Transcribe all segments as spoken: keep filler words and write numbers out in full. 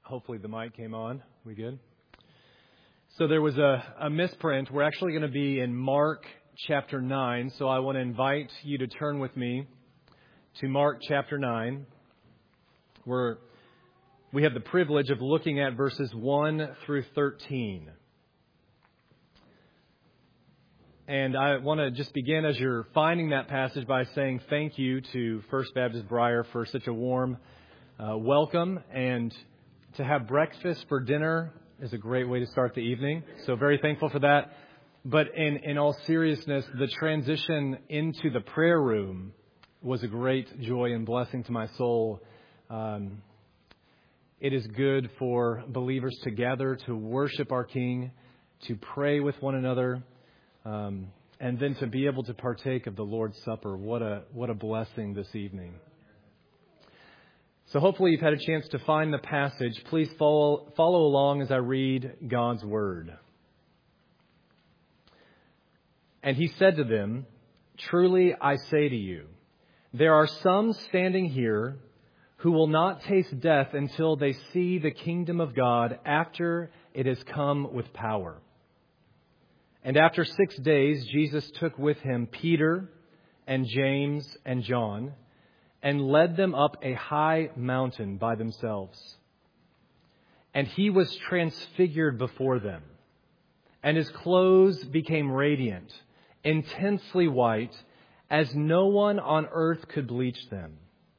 Hopefully the mic came on. We good? So there was a, a misprint. We're actually going to be in Mark chapter nine. So I want to invite you to turn with me to Mark chapter nine, where we have the privilege of looking at verses one through thirteen. And I want to just begin as you're finding that passage by saying thank you to First Baptist Briar for such a warm uh, welcome. And to have breakfast for dinner is a great way to start the evening. So very thankful for that. But in, in all seriousness, the transition into the prayer room was a great joy and blessing to my soul. Um, it is good for believers to gather, to worship our King, to pray with one another, um, and then to be able to partake of the Lord's Supper. What a what a blessing this evening. So hopefully you've had a chance to find the passage. Please follow, follow along as I read God's Word. And he said to them, "Truly I say to you, there are some standing here who will not taste death until they see the kingdom of God after it has come with power." And after six days, Jesus took with him Peter and James and John, and led them up a high mountain by themselves. And he was transfigured before them, and his clothes became radiant, intensely white, as no one on earth could bleach them.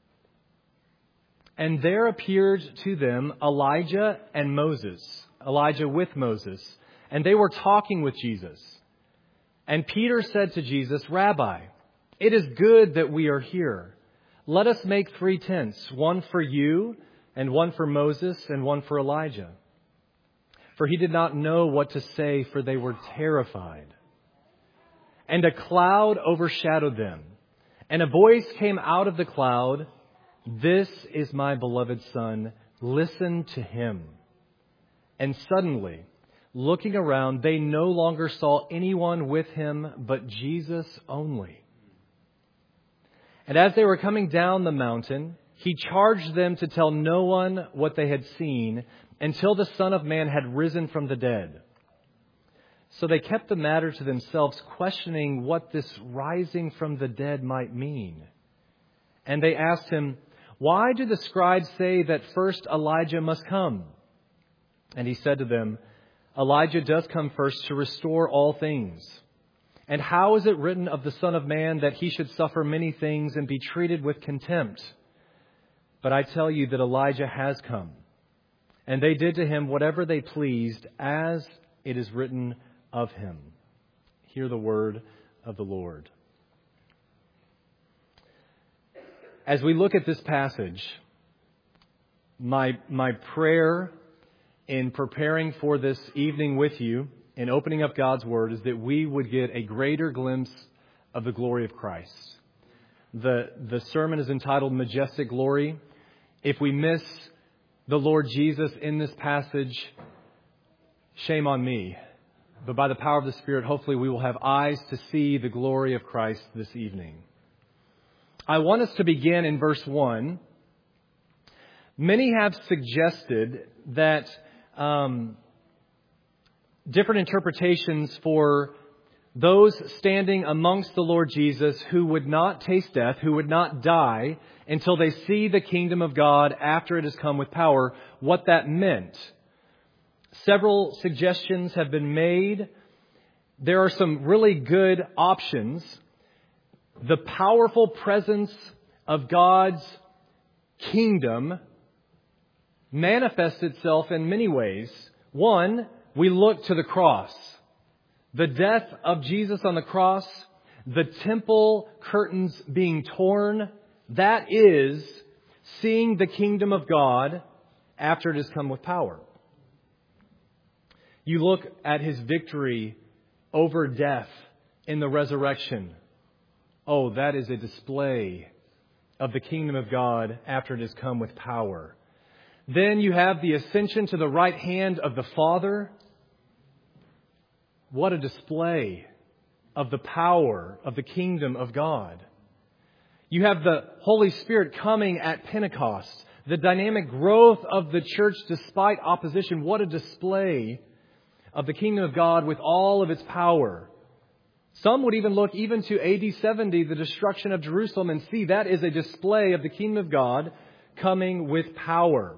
And there appeared to them Elijah and Moses, Elijah with Moses, and they were talking with Jesus. And Peter said to Jesus, "Rabbi, it is good that we are here. Let us make three tents, one for you, and one for Moses, and one for Elijah." For he did not know what to say, for they were terrified. And a cloud overshadowed them, and a voice came out of the cloud, "This is my beloved Son, listen to him." And suddenly, looking around, they no longer saw anyone with him but Jesus only. And as they were coming down the mountain, he charged them to tell no one what they had seen until the Son of Man had risen from the dead. So they kept the matter to themselves, questioning what this rising from the dead might mean. And they asked him, "Why do the scribes say that first Elijah must come?" And he said to them, "Elijah does come first to restore all things. And how is it written of the Son of Man that he should suffer many things and be treated with contempt? But I tell you that Elijah has come, and they did to him whatever they pleased, as it is written of him." Hear the word of the Lord. As we look at this passage, my my prayer in preparing for this evening with you, in opening up God's Word, is that we would get a greater glimpse of the glory of Christ. The, the sermon is entitled Majestic Glory. If we miss the Lord Jesus in this passage, shame on me. But by the power of the Spirit, hopefully we will have eyes to see the glory of Christ this evening. I want us to begin in verse one. Many have suggested that um, different interpretations for those standing amongst the Lord Jesus who would not taste death, who would not die until they see the kingdom of God after it has come with power, what that meant. Several suggestions have been made. There are some really good options. The powerful presence of God's kingdom manifests itself in many ways. One, we look to the cross. The death of Jesus on the cross, the temple curtains being torn, that is seeing the kingdom of God after it has come with power. You look at his victory over death in the resurrection. Oh, that is a display of the kingdom of God after it has come with power. Then you have the ascension to the right hand of the Father. What a display of the power of the kingdom of God. You have the Holy Spirit coming at Pentecost, the dynamic growth of the church despite opposition. What a display of the kingdom of God with all of its power. Some would even look even to A D seventy, the destruction of Jerusalem, and see that is a display of the kingdom of God coming with power.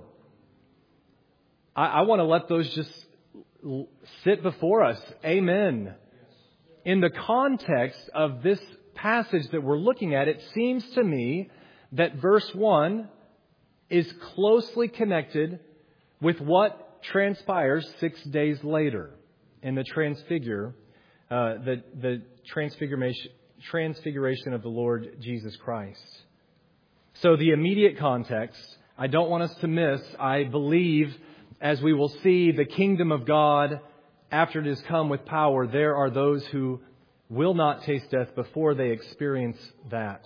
I, I want to let those just sit before us. Amen. In the context of this passage that we're looking at, it seems to me that verse one is closely connected with what transpires six days later in the transfigure, uh, the, the transfiguration, transfiguration of the Lord Jesus Christ. So the immediate context, I don't want us to miss. I believe, as we will see, the kingdom of God, after it has come with power, there are those who will not taste death before they experience that.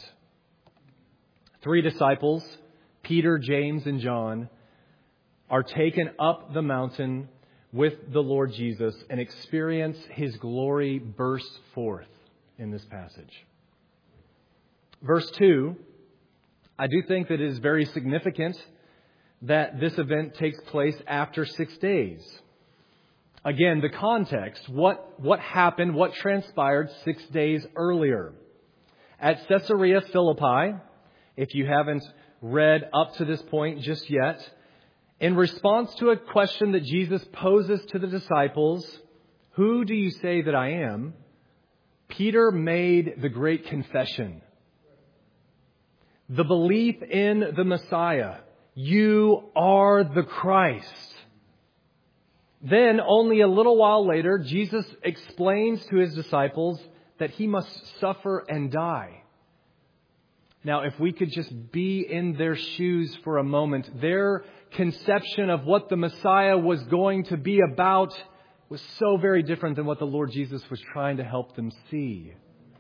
Three disciples, Peter, James, and John, are taken up the mountain with the Lord Jesus and experience His glory burst forth in this passage. Verse two, I do think that it is very significant that this event takes place after six days. Again, the context, what, what happened, what transpired six days earlier. At Caesarea Philippi, if you haven't read up to this point just yet, in response to a question that Jesus poses to the disciples, "Who do you say that I am?" Peter made the great confession. The belief in the Messiah. You are the Christ. Then, only a little while later, Jesus explains to His disciples that He must suffer and die. Now, if we could just be in their shoes for a moment, their conception of what the Messiah was going to be about was so very different than what the Lord Jesus was trying to help them see.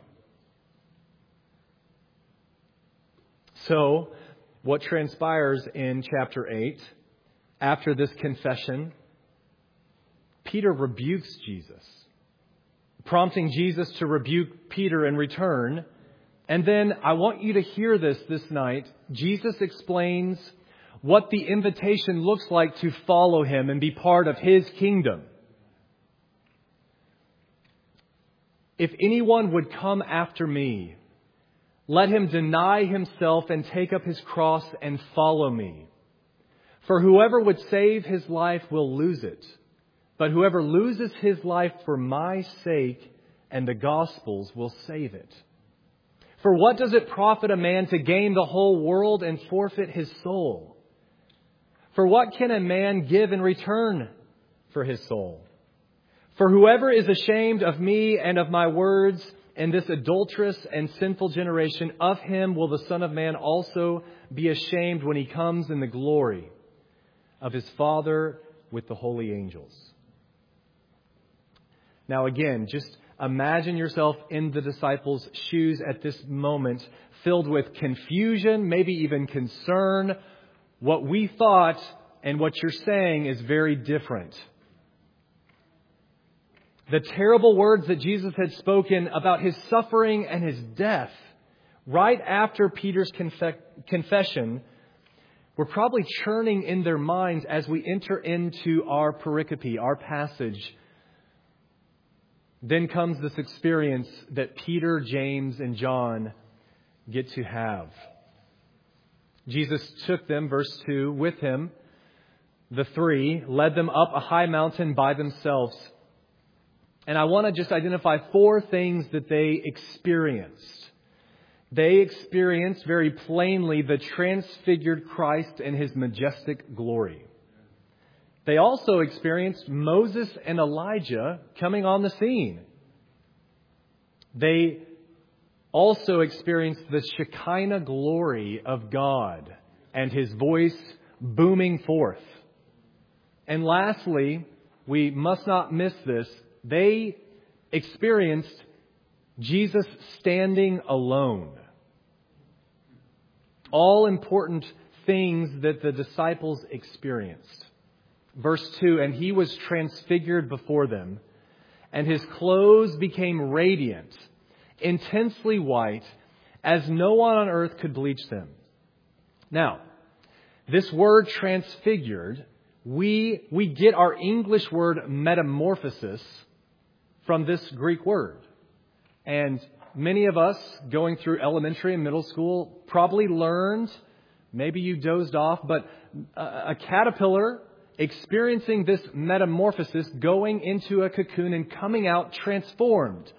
So, what transpires in chapter eight, after this confession, Peter rebukes Jesus, prompting Jesus to rebuke Peter in return. And then I want you to hear this this night. Jesus explains what the invitation looks like to follow Him and be part of His kingdom. If anyone would come after me, let him deny himself and take up his cross and follow me. For whoever would save his life will lose it. But whoever loses his life for my sake and the gospel's will save it. For what does it profit a man to gain the whole world and forfeit his soul? For what can a man give in return for his soul? For whoever is ashamed of me and of my words in this adulterous and sinful generation, of him will the Son of Man also be ashamed when He comes in the glory of His Father with the holy angels. Now again, just imagine yourself in the disciples' shoes at this moment, filled with confusion, maybe even concern. What we thought and what you're saying is very different. The terrible words that Jesus had spoken about His suffering and His death right after Peter's confe- confession were probably churning in their minds as we enter into our pericope, our passage. Then comes this experience that Peter, James, and John get to have. Jesus took them, verse two, with Him, the three, led them up a high mountain by themselves. And I want to just identify four things that they experienced. They experienced very plainly the transfigured Christ and His majestic glory. They also experienced Moses and Elijah coming on the scene. They also experienced the Shekinah glory of God and His voice booming forth. And lastly, we must not miss this. They experienced Jesus standing alone. All important things that the disciples experienced. Verse two, and He was transfigured before them, and His clothes became radiant, intensely white, as no one on earth could bleach them. Now, this word transfigured, we, we get our English word metamorphosis from this Greek word. And many of us going through elementary and middle school probably learned, maybe you dozed off, but a, a caterpillar experiencing this metamorphosis, going into a cocoon and coming out transformed,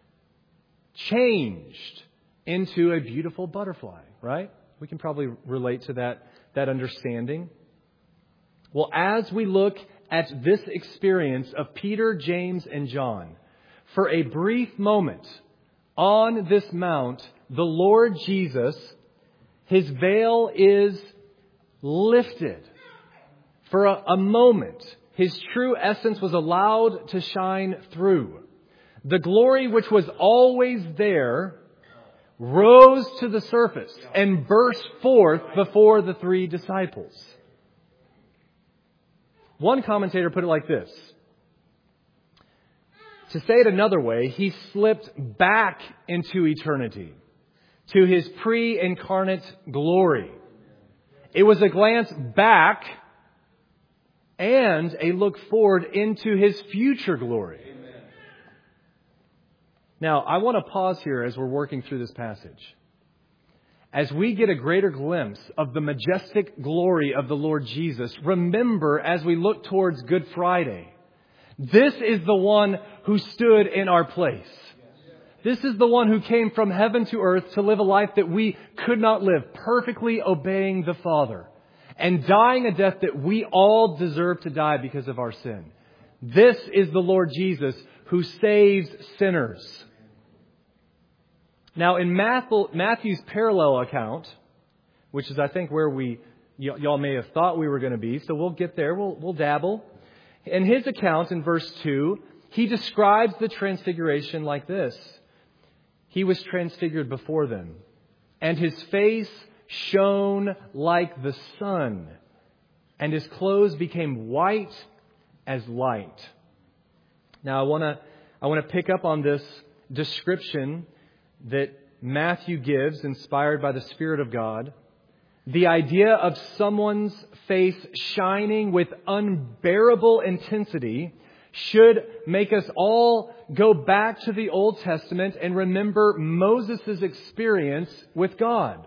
changed into a beautiful butterfly, right? We can probably relate to that, that understanding. Well, as we look at this experience of Peter, James, and John, for a brief moment on this mount, the Lord Jesus, His veil is lifted. For a, a moment, His true essence was allowed to shine through. The glory which was always there rose to the surface and burst forth before the three disciples. One commentator put it like this. To say it another way, He slipped back into eternity, to His pre-incarnate glory. It was a glance back and a look forward into His future glory. Amen. Now, I want to pause here as we're working through this passage. As we get a greater glimpse of the majestic glory of the Lord Jesus, remember as we look towards Good Friday, this is the one who stood in our place. This is the one who came from heaven to earth to live a life that we could not live, perfectly obeying the Father and dying a death that we all deserve to die because of our sin. This is the Lord Jesus who saves sinners. Now, in Matthew's parallel account, which is, I think, where we y- y'all may have thought we were going to be, so we'll get there, we'll, we'll dabble. In his account, in verse two, he describes the transfiguration like this. He was transfigured before them, and His face shone like the sun, and His clothes became white as light. Now, I want to I want to pick up on this description that Matthew gives, inspired by the Spirit of God. The idea of someone's face shining with unbearable intensity should make us all go back to the Old Testament and remember Moses' experience with God.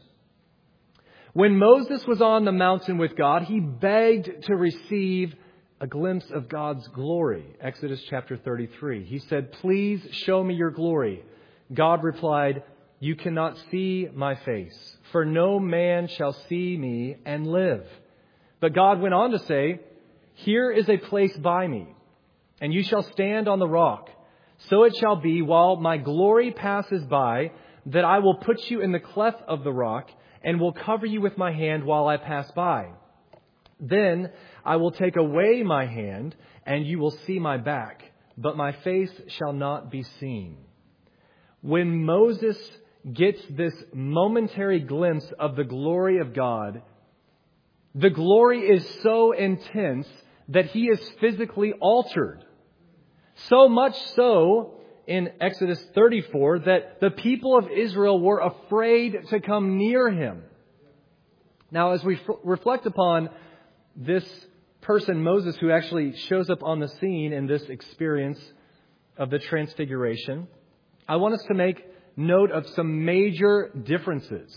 When Moses was on the mountain with God, he begged to receive a glimpse of God's glory. Exodus chapter thirty-three. He said, "Please show me your glory." God replied, "You cannot see my face, for no man shall see me and live." But God went on to say, "Here is a place by me, and you shall stand on the rock. So it shall be while my glory passes by, that I will put you in the cleft of the rock, and will cover you with my hand while I pass by. Then I will take away my hand, and you will see my back, but my face shall not be seen." When Moses gets this momentary glimpse of the glory of God, the glory is so intense that he is physically altered. So much so in Exodus thirty-four that the people of Israel were afraid to come near him. Now, as we f- reflect upon this person, Moses, who actually shows up on the scene in this experience of the Transfiguration, I want us to make note of some major differences.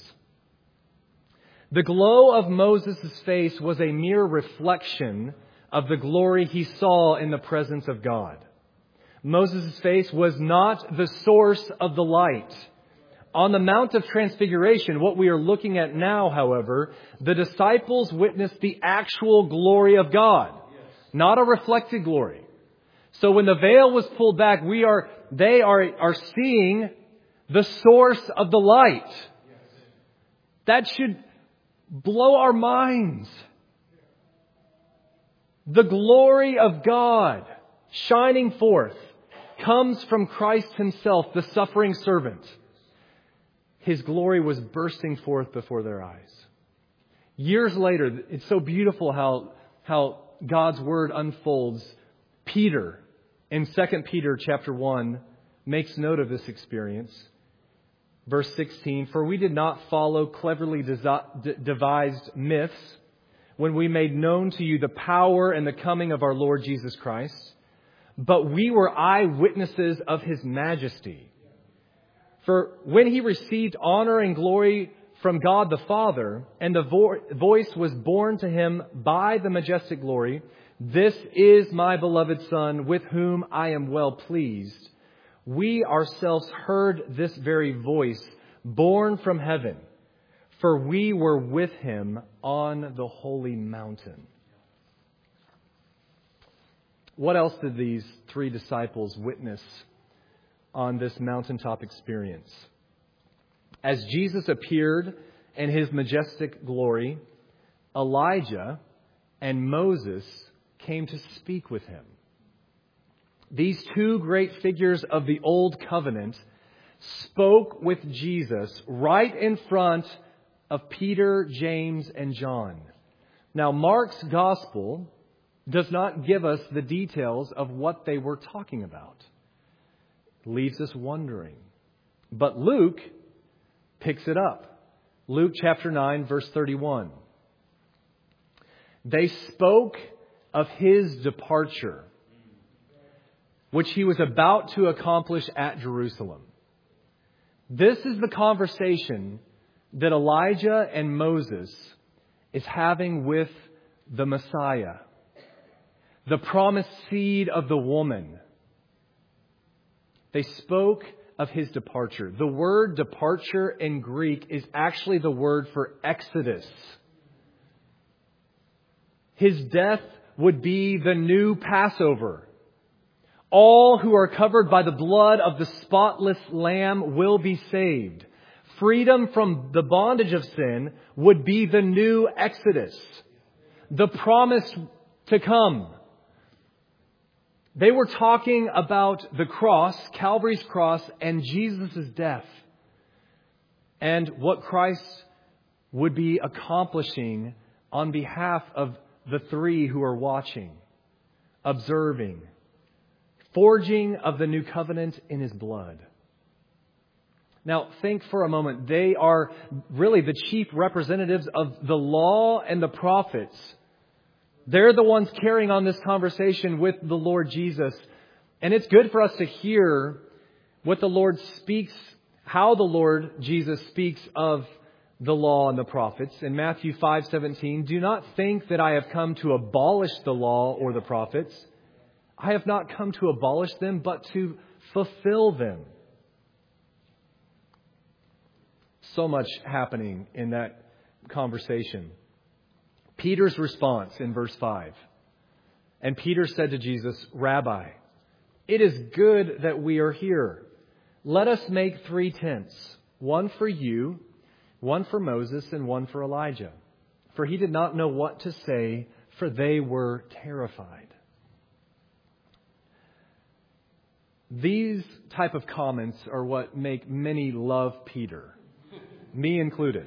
The glow of Moses' face was a mere reflection of the glory he saw in the presence of God. Moses' face was not the source of the light. On the Mount of Transfiguration, what we are looking at now, however, the disciples witnessed the actual glory of God, not a reflected glory. So when the veil was pulled back, we are they are, are seeing the source of the light. That should blow our minds. The glory of God shining forth comes from Christ Himself, the suffering servant. His glory was bursting forth before their eyes. Years later, it's so beautiful how, how God's Word unfolds. Peter, in Second Peter chapter one, makes note of this experience. Verse sixteen, for we did not follow cleverly desi- devised myths when we made known to you the power and the coming of our Lord Jesus Christ, but we were eyewitnesses of His majesty. For when He received honor and glory from God the Father, and the vo- voice was borne to Him by the majestic glory, this is my beloved Son, with whom I am well pleased. We ourselves heard this very voice born from heaven, for we were with Him on the holy mountain. What else did these three disciples witness on this mountaintop experience? As Jesus appeared in His majestic glory, Elijah and Moses came to speak with Him. These two great figures of the Old Covenant spoke with Jesus right in front of Peter, James, and John. Now, Mark's Gospel does not give us the details of what they were talking about. It leaves us wondering. But Luke picks it up. Luke chapter nine, verse thirty-one. They spoke of His departure, which He was about to accomplish at Jerusalem. This is the conversation that Elijah and Moses is having with the Messiah, the promised seed of the woman. They spoke of His departure. The word departure in Greek is actually the word for exodus. His death would be the new Passover. All who are covered by the blood of the spotless Lamb will be saved. Freedom from the bondage of sin would be the new Exodus, the promise to come. They were talking about the cross, Calvary's cross, and Jesus' death, and what Christ would be accomplishing on behalf of the three who are watching, observing, forging of the new covenant in His blood. Now, think for a moment. They are really the chief representatives of the law and the prophets. They're the ones carrying on this conversation with the Lord Jesus. And it's good for us to hear what the Lord speaks, how the Lord Jesus speaks of the law and the prophets. In Matthew five seventeen, do not think that I have come to abolish the law or the prophets. I have not come to abolish them, but to fulfill them. So much happening in that conversation. Peter's response in verse five. And Peter said to Jesus, Rabbi, it is good that we are here. Let us make three tents, one for you, one for Moses, and one for Elijah. For he did not know what to say, for they were terrified. These type of comments are what make many love Peter, me included.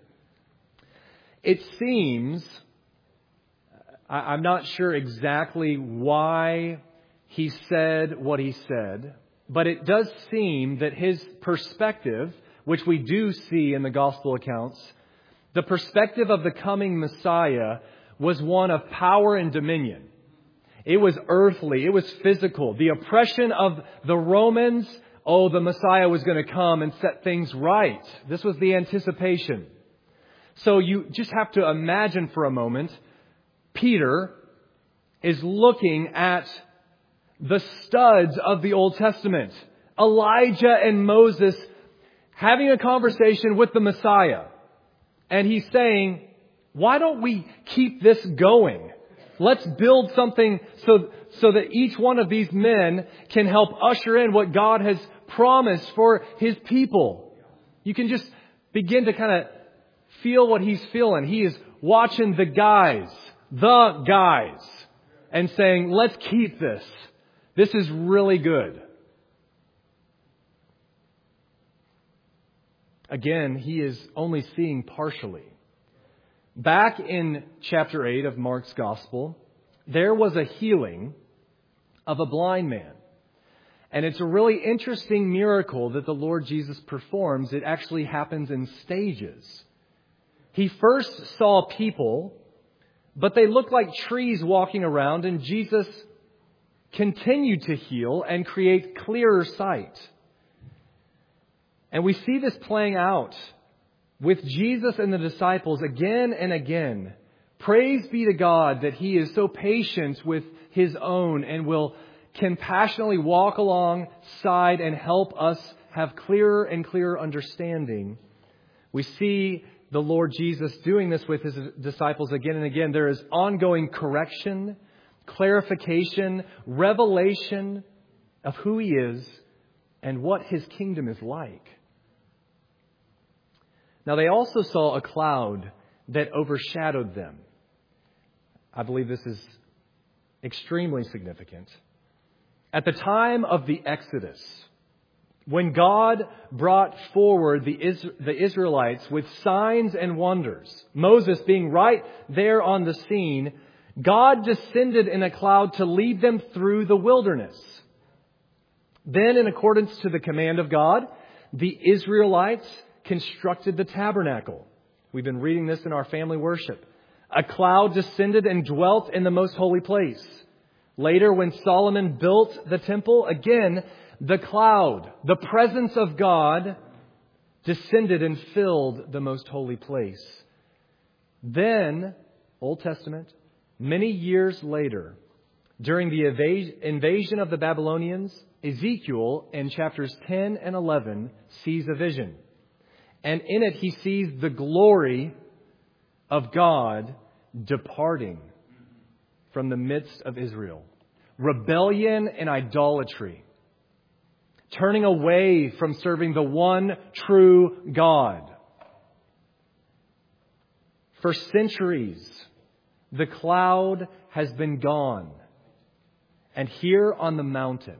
It seems, I'm not sure exactly why he said what he said, but it does seem that his perspective, which we do see in the gospel accounts, the perspective of the coming Messiah was one of power and dominion. It was earthly. It was physical. The oppression of the Romans, oh, the Messiah was going to come and set things right. This was the anticipation. So you just have to imagine for a moment, Peter is looking at the studs of the Old Testament, Elijah and Moses having a conversation with the Messiah. And he's saying, why don't we keep this going? Let's build something so, so that each one of these men can help usher in what God has promised for His people. You can just begin to kind of feel what he's feeling. He is watching the guys, the guys, and saying, let's keep this. This is really good. Again, he is only seeing partially. Back in chapter eight of Mark's Gospel, there was a healing of a blind man. And it's a really interesting miracle that the Lord Jesus performs. It actually happens in stages. He first saw people, but they looked like trees walking around, and Jesus continued to heal and create clearer sight. And we see this playing out with Jesus and the disciples again and again. Praise be to God that He is so patient with His own and will compassionately walk alongside and help us have clearer and clearer understanding. We see the Lord Jesus doing this with His disciples again and again. There is ongoing correction, clarification, revelation of who He is and what His kingdom is like. Now, they also saw a cloud that overshadowed them. I believe this is extremely significant. At the time of the Exodus, when God brought forward the, Is- the Israelites with signs and wonders, Moses being right there on the scene, God descended in a cloud to lead them through the wilderness. Then, in accordance to the command of God, the Israelites constructed the tabernacle. We've been reading this in our family worship. A cloud descended and dwelt in the most holy place. Later, when Solomon built the temple, again, the cloud, the presence of God, descended and filled the most holy place. Then, Old Testament, many years later, during the evas- invasion of the Babylonians, Ezekiel, in chapters ten and eleven, sees a vision. And in it, he sees the glory of God departing from the midst of Israel. Rebellion and idolatry. Turning away from serving the one true God. For centuries, the cloud has been gone. And here on the mountain,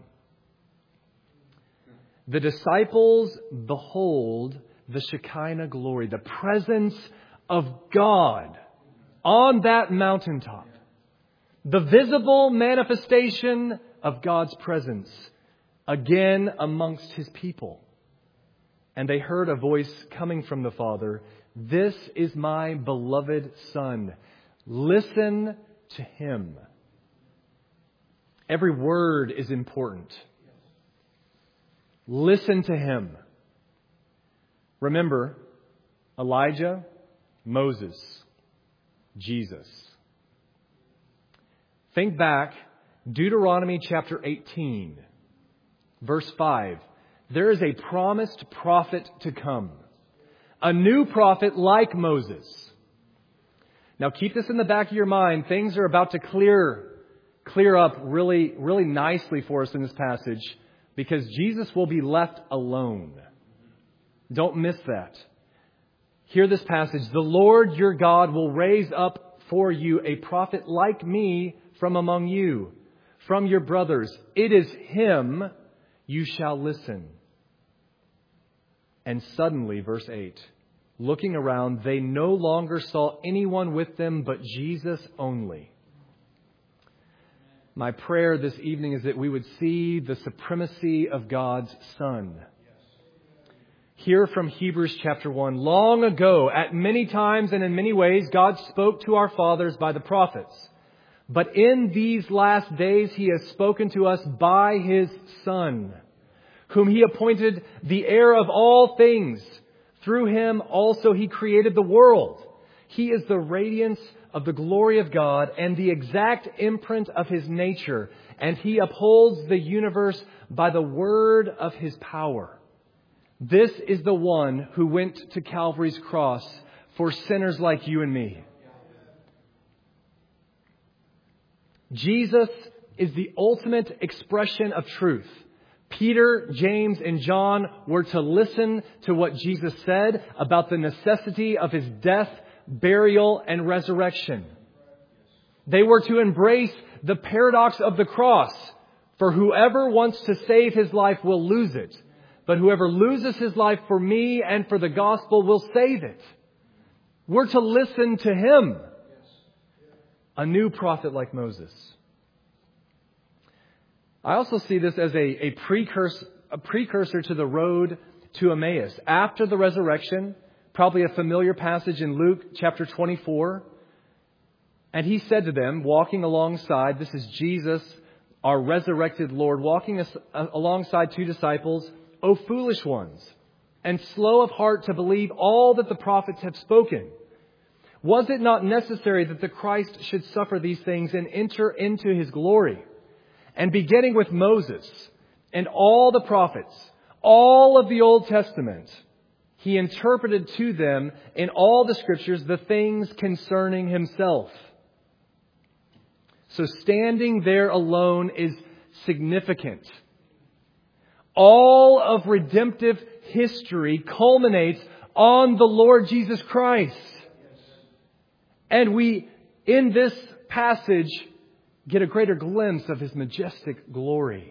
the disciples behold the Shekinah glory, the presence of God on that mountaintop. The visible manifestation of God's presence again amongst His people. And they heard a voice coming from the Father, "This is my beloved Son. Listen to Him." Every word is important. Listen to Him. Remember, Elijah, Moses, Jesus. Think back, Deuteronomy chapter eighteen, verse five. There is a promised prophet to come. A new prophet like Moses. Now keep this in the back of your mind. Things are about to clear, clear up really, really nicely for us in this passage because Jesus will be left alone. Don't miss that. Hear this passage. The Lord your God will raise up for you a prophet like me from among you, from your brothers. It is Him you shall listen. And suddenly, verse eight, looking around, they no longer saw anyone with them but Jesus only. My prayer this evening is that we would see the supremacy of God's Son. Hear from Hebrews chapter one. Long ago, at many times and in many ways, God spoke to our fathers by the prophets. But in these last days, He has spoken to us by His Son, whom He appointed the heir of all things. Through Him also He created the world. He is the radiance of the glory of God and the exact imprint of His nature. And He upholds the universe by the word of His power. This is the one who went to Calvary's cross for sinners like you and me. Jesus is the ultimate expression of truth. Peter, James, and John were to listen to what Jesus said about the necessity of His death, burial, and resurrection. They were to embrace the paradox of the cross. For whoever wants to save his life will lose it. But whoever loses his life for me and for the gospel will save it. We're to listen to Him. A new prophet like Moses. I also see this as a, a precursor, a precursor to the road to Emmaus. After the resurrection, probably a familiar passage in Luke chapter twenty-four. And he said to them, walking alongside, this is Jesus, our resurrected Lord, walking as, uh, alongside two disciples, O foolish ones, and slow of heart to believe all that the prophets have spoken. Was it not necessary that the Christ should suffer these things and enter into his glory? And beginning with Moses and all the prophets, all of the Old Testament, he interpreted to them in all the Scriptures the things concerning himself. So standing there alone is significant. All of redemptive history culminates on the Lord Jesus Christ. And we, in this passage, get a greater glimpse of his majestic glory.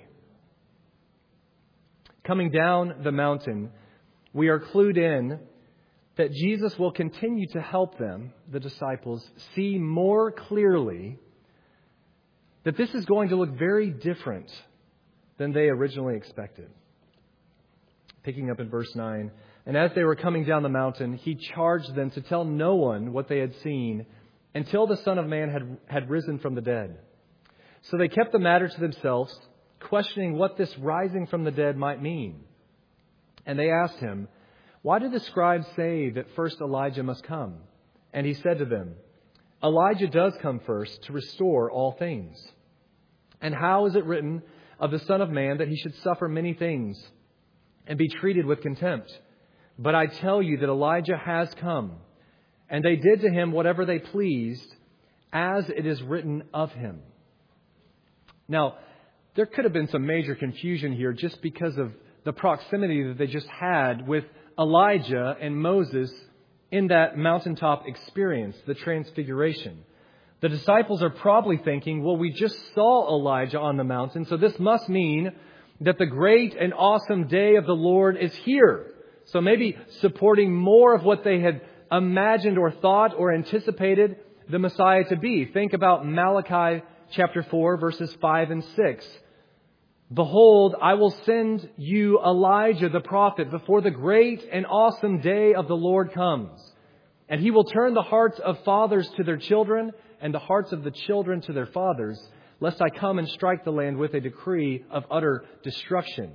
Coming down the mountain, we are clued in that Jesus will continue to help them, the disciples, see more clearly that this is going to look very different than they originally expected. Picking up in verse nine, and as they were coming down the mountain, he charged them to tell no one what they had seen until the Son of Man had, had risen from the dead. So they kept the matter to themselves, questioning what this rising from the dead might mean. And they asked him, why do the scribes say that first Elijah must come? And he said to them, Elijah does come first to restore all things. And how is it written of the Son of Man that he should suffer many things and be treated with contempt? But I tell you that Elijah has come, and they did to him whatever they pleased, as it is written of him. Now, there could have been some major confusion here just because of the proximity that they just had with Elijah and Moses in that mountaintop experience, the transfiguration. The disciples are probably thinking, well, we just saw Elijah on the mountain, so this must mean that the great and awesome day of the Lord is here. So maybe supporting more of what they had imagined or thought or anticipated the Messiah to be. Think about Malachi chapter four, verses five and six. Behold, I will send you Elijah the prophet before the great and awesome day of the Lord comes. And he will turn the hearts of fathers to their children and the hearts of the children to their fathers, lest I come and strike the land with a decree of utter destruction.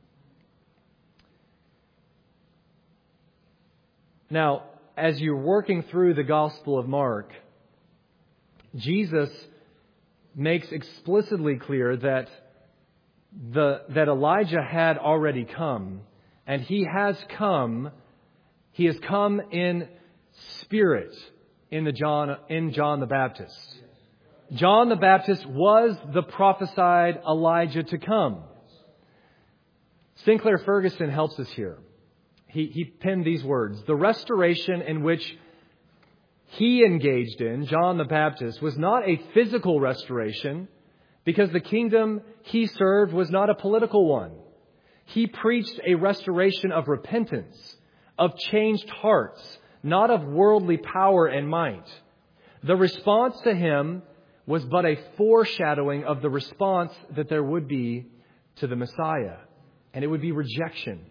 Now, as you're working through the Gospel of Mark, Jesus makes explicitly clear that the that Elijah had already come, and he has come. He has come in spirit in the John in John the Baptist. John the Baptist was the prophesied Elijah to come. Sinclair Ferguson helps us here. He, he penned these words. The restoration in which he engaged in, John the Baptist, was not a physical restoration because the kingdom he served was not a political one. He preached a restoration of repentance, of changed hearts, not of worldly power and might. The response to him was but a foreshadowing of the response that there would be to the Messiah, and it would be rejection.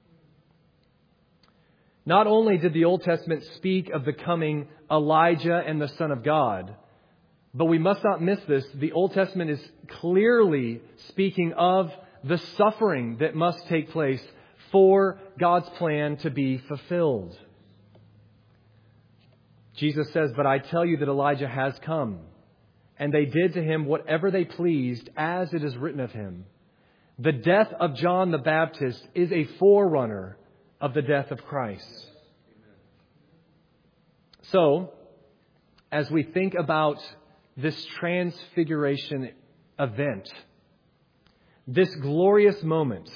Not only did the Old Testament speak of the coming Elijah and the Son of God, but we must not miss this. The Old Testament is clearly speaking of the suffering that must take place for God's plan to be fulfilled. Jesus says, but I tell you that Elijah has come, and they did to him whatever they pleased, as it is written of him. The death of John the Baptist is a forerunner of the death of Christ. So, as we think about this transfiguration event, this glorious moment,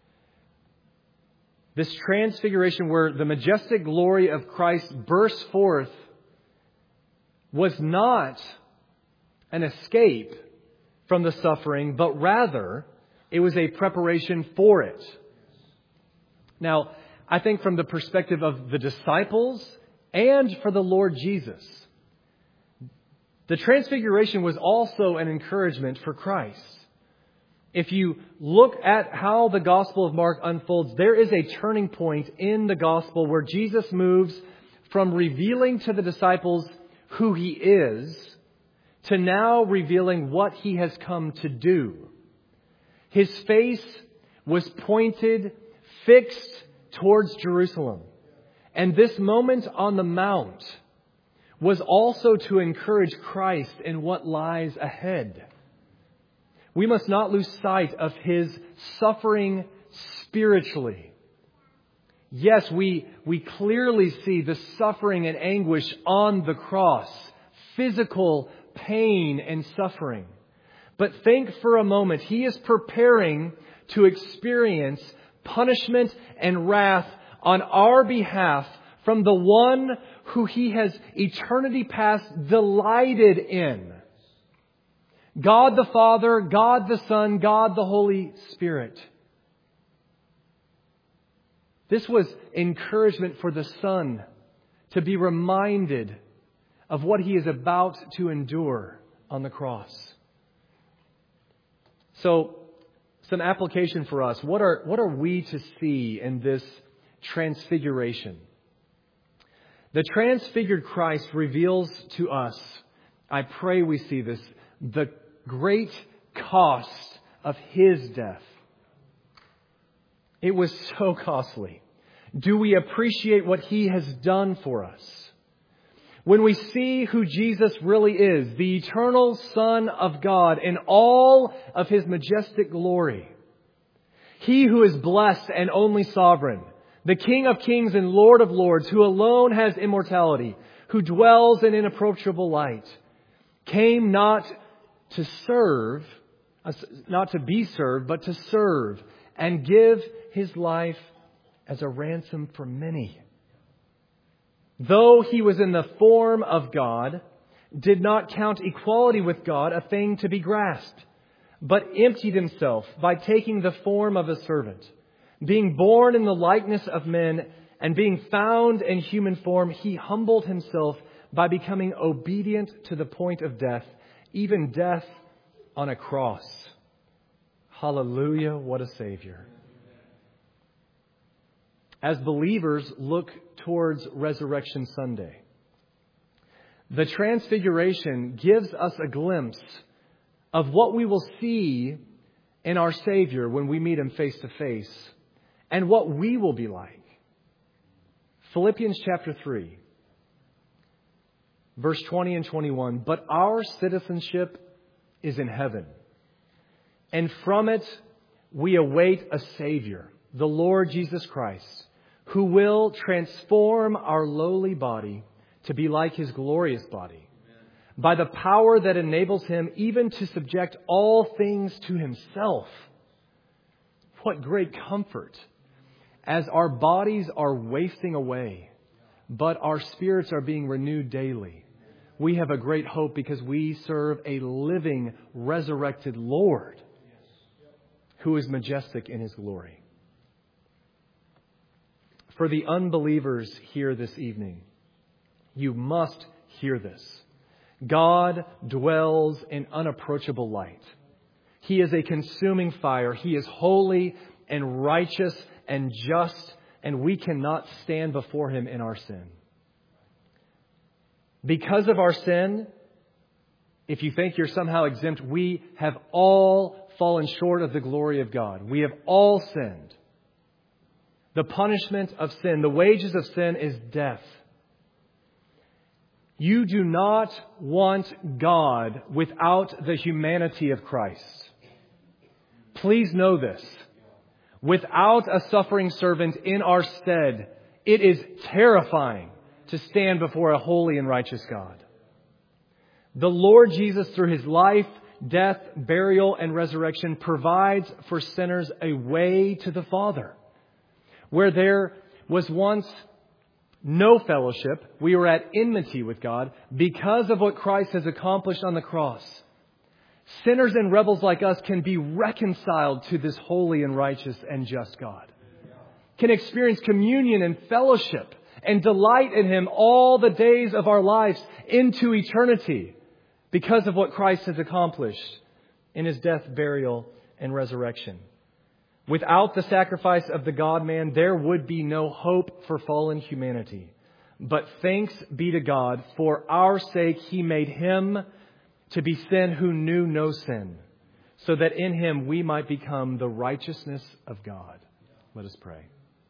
this transfiguration where the majestic glory of Christ bursts forth, was not an escape from the suffering, but rather it was a preparation for it. Now, I think from the perspective of the disciples and for the Lord Jesus, the transfiguration was also an encouragement for Christ. If you look at how the Gospel of Mark unfolds, there is a turning point in the Gospel where Jesus moves from revealing to the disciples who He is to now revealing what He has come to do. His face was pointed, fixed towards Jerusalem. And this moment on the Mount was also to encourage Christ in what lies ahead. We must not lose sight of His suffering spiritually. Yes, we, we clearly see the suffering and anguish on the cross, physical pain and suffering. But think for a moment, He is preparing to experience punishment and wrath on our behalf from the one who He has eternity past delighted in. God the Father, God the Son, God the Holy Spirit. This was encouragement for the Son to be reminded of what He is about to endure on the cross. So, some application for us. What are, what are we to see in this transfiguration? The transfigured Christ reveals to us, I pray we see this, the great cost of His death. It was so costly. Do we appreciate what He has done for us? When we see who Jesus really is, the eternal Son of God in all of His majestic glory, He who is blessed and only sovereign, the King of kings and Lord of lords, who alone has immortality, who dwells in inapproachable light, came not to serve, not to be served, but to serve and give His life as a ransom for many. Though He was in the form of God, did not count equality with God a thing to be grasped, but emptied Himself by taking the form of a servant. Being born in the likeness of men and being found in human form, He humbled Himself by becoming obedient to the point of death, even death on a cross. Hallelujah, what a Savior. As believers look towards Resurrection Sunday, the Transfiguration gives us a glimpse of what we will see in our Savior when we meet Him face to face and what we will be like. Philippians chapter three, verse twenty and twenty-one. But our citizenship is in heaven, and from it we await a Savior, the Lord Jesus Christ, who will transform our lowly body to be like His glorious body, by the power that enables Him even to subject all things to Himself. What great comfort as our bodies are wasting away, but our spirits are being renewed daily. We have a great hope because we serve a living, resurrected Lord who is majestic in His glory. For the unbelievers here this evening, you must hear this. God dwells in unapproachable light. He is a consuming fire. He is holy and righteous and just, and we cannot stand before Him in our sin. Because of our sin, if you think you're somehow exempt, we have all fallen short of the glory of God. We have all sinned. The punishment of sin, the wages of sin is death. You do not want God without the humanity of Christ. Please know this. Without a suffering servant in our stead, it is terrifying to stand before a holy and righteous God. The Lord Jesus, through His life, death, burial, and resurrection, provides for sinners a way to the Father. Where there was once no fellowship, we were at enmity with God because of what Christ has accomplished on the cross. Sinners and rebels like us can be reconciled to this holy and righteous and just God. Can experience communion and fellowship and delight in Him all the days of our lives into eternity because of what Christ has accomplished in His death, burial, and resurrection. Without the sacrifice of the God-man, there would be no hope for fallen humanity. But thanks be to God, for our sake He made Him to be sin who knew no sin, so that in Him we might become the righteousness of God. Let us pray.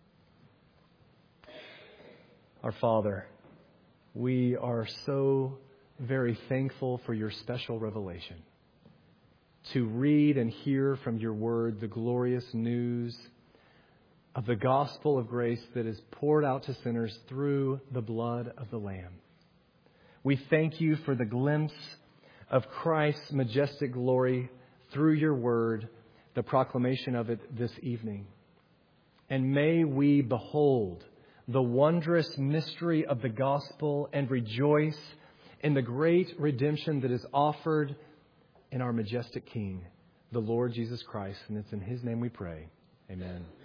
Our Father, we are so very thankful for your special revelation. To read and hear from your word the glorious news of the gospel of grace that is poured out to sinners through the blood of the Lamb. We thank you for the glimpse of Christ's majestic glory through your word, the proclamation of it this evening. And may we behold the wondrous mystery of the gospel and rejoice in the great redemption that is offered in our majestic King, the Lord Jesus Christ. And it's in His name we pray. Amen.